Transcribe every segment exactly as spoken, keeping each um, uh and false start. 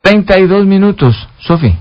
treinta y dos minutos. Sofi.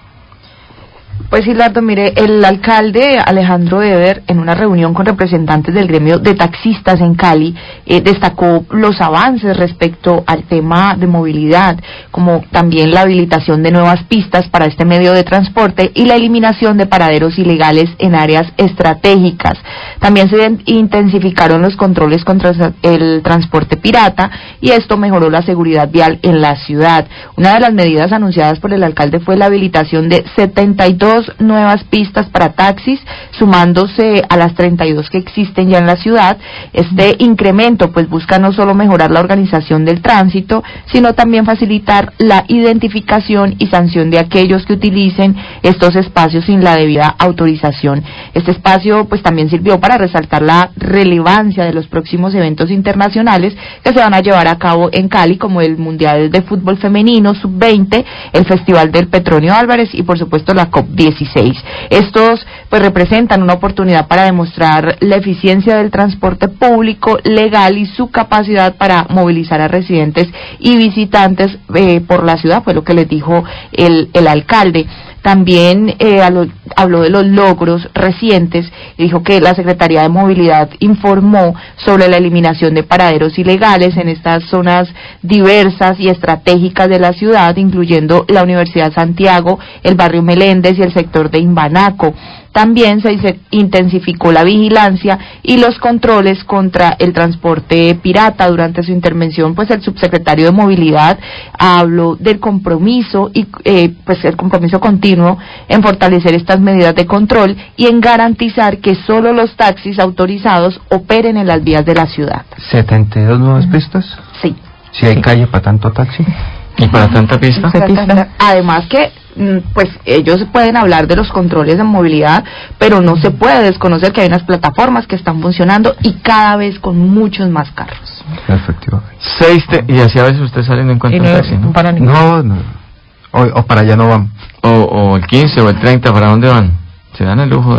Pues Gilardo, mire, el alcalde Alejandro Eber, en una reunión con representantes del gremio de taxistas en Cali, eh, destacó los avances respecto al tema de movilidad, como también la habilitación de nuevas pistas para este medio de transporte y la eliminación de paraderos ilegales en áreas estratégicas. También se intensificaron los controles contra el transporte pirata y esto mejoró la seguridad vial en la ciudad. Una de las medidas anunciadas por el alcalde fue la habilitación de setenta y dos nuevas pistas para taxis, sumándose a las treinta y dos que existen ya en la ciudad. Este incremento pues busca no solo mejorar la organización del tránsito, sino también facilitar la identificación y sanción de aquellos que utilicen estos espacios sin la debida autorización. Este espacio pues también sirvió para resaltar la relevancia de los próximos eventos internacionales que se van a llevar a cabo en Cali, como el Mundial de Fútbol Femenino sub veinte, el Festival del Petronio Álvarez y por supuesto la COP dieciséis. Estos pues representan una oportunidad para demostrar la eficiencia del transporte público legal y su capacidad para movilizar a residentes y visitantes eh, por la ciudad, fue lo que les dijo el, el alcalde. También eh, habló de los logros recientes y dijo que la Secretaría de Movilidad informó sobre la eliminación de paraderos ilegales en estas zonas diversas y estratégicas de la ciudad, incluyendo la Universidad Santiago, el barrio Meléndez y el sector de Imbanaco. También se intensificó la vigilancia y los controles contra el transporte pirata. Durante su intervención, pues el subsecretario de Movilidad habló del compromiso y eh, pues el compromiso continuo en fortalecer estas medidas de control y en garantizar que solo los taxis autorizados operen en las vías de la ciudad. ¿setenta y dos nuevas pistas? Sí. ¿Si hay calle para tanto taxi? ¿Y para tanta pista? Además que pues ellos pueden hablar de los controles de movilidad, pero no se puede desconocer que hay unas plataformas que están funcionando y cada vez con muchos más carros. Efectivamente. Seis te, y así a veces usted saliendo en cuanto a un taxi, ¿no? Para no, no. O, o para allá no van. O, o el quince o el treinta, ¿para dónde van? Se dan el lujo de...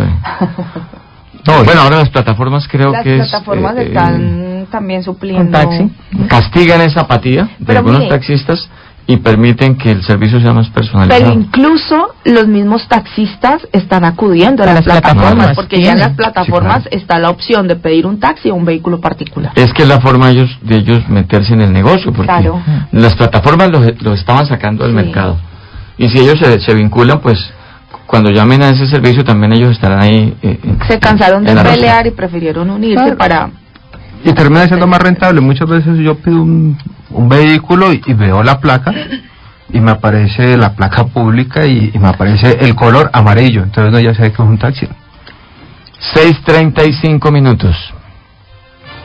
No, bueno, ahora las plataformas creo las que es... Las plataformas eh, están eh, también supliendo... taxi. Castigan esa apatía de pero algunos mire, taxistas y permiten que el servicio sea más personalizado. Pero incluso los mismos taxistas están acudiendo a las, las plataformas, plataformas, porque ya en las plataformas sí, claro, está la opción de pedir un taxi o un vehículo particular. Es que es la forma de ellos, de ellos meterse en el negocio, porque claro, las plataformas lo, lo estaban sacando del sí, mercado. Y si ellos se, se vinculan, pues cuando llamen a ese servicio también ellos estarán ahí. Eh, se cansaron de pelear y prefirieron unirse claro, para... Y termina siendo más rentable. Muchas veces yo pido un, un vehículo y, y veo la placa y me aparece la placa pública y, y me aparece el color amarillo, entonces no, ya sé que es un taxi. seis treinta y cinco minutos.